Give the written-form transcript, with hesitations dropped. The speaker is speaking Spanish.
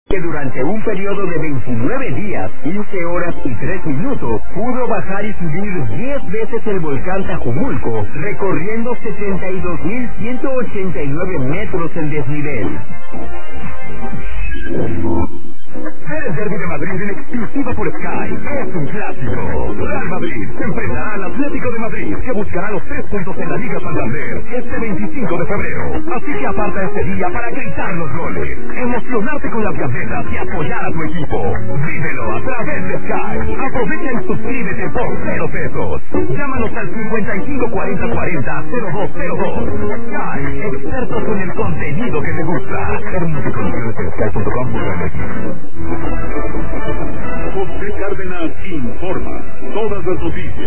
que durante un periodo de 29 días, 15 horas y 3 minutos, pudo bajar y subir 10 veces el volcán Tajumulco, recorriendo 72.189 metros en desnivel. El Derby de Madrid en exclusiva por Sky es un clásico. Real Madrid se enfrentará al Atlético de Madrid, que buscará los 3 puntos en la Liga Santander este 25 de febrero. Así que aparta este día para gritar los goles, emocionarte con las gacetas y apoyar a tu equipo. Vívelo a través de Sky. Aprovecha y suscríbete por 0 pesos. Llámanos al 5540400202. Sky, expertos en el contenido que te gusta. Términos y condiciones en sky.com.mx. José Cárdenas informa. Todas las noticias.